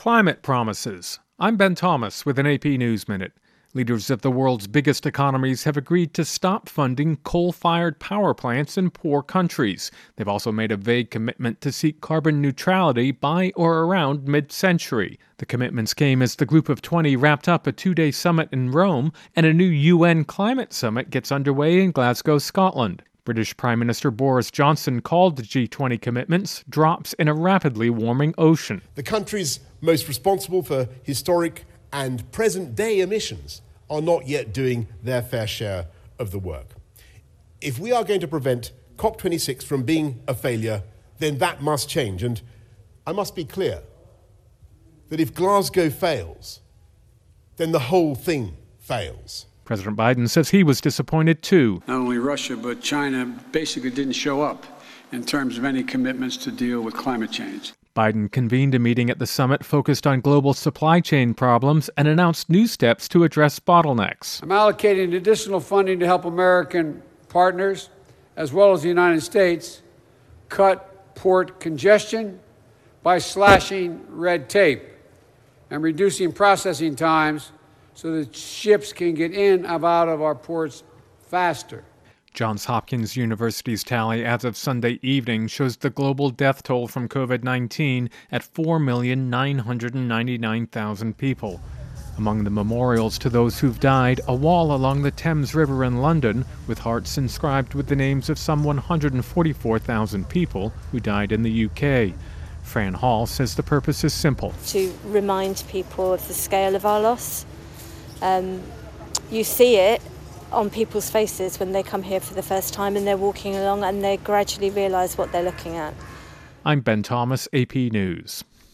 Climate promises. I'm Ben Thomas with an AP News Minute. Leaders of the world's biggest economies have agreed to stop funding coal-fired power plants in poor countries. They've also made a vague commitment to seek carbon neutrality by or around mid-century. The commitments came as the Group of 20 wrapped up a two-day summit in Rome, and a new UN climate summit gets underway in Glasgow, Scotland. British Prime Minister Boris Johnson called the G20 commitments drops in a rapidly warming ocean. The countries most responsible for historic and present-day emissions are not yet doing their fair share of the work. If we are going to prevent COP26 from being a failure, then that must change. And I must be clear that if Glasgow fails, then the whole thing fails. President Biden says he was disappointed too. Not only Russia, but China basically didn't show up in terms of any commitments to deal with climate change. Biden convened a meeting at the summit focused on global supply chain problems and announced new steps to address bottlenecks. I'm allocating additional funding to help American partners, as well as the United States, cut port congestion by slashing red tape and reducing processing times so that ships can get in and out of our ports faster. Johns Hopkins University's tally as of Sunday evening shows the global death toll from COVID-19 at 4,999,000 people. Among the memorials to those who've died, a wall along the Thames River in London, with hearts inscribed with the names of some 144,000 people who died in the UK. Fran Hall says the purpose is simple. To remind people of the scale of our loss. You see it on people's faces when they come here for the first time and they're walking along and they gradually realise what they're looking at. I'm Ben Thomas, AP News.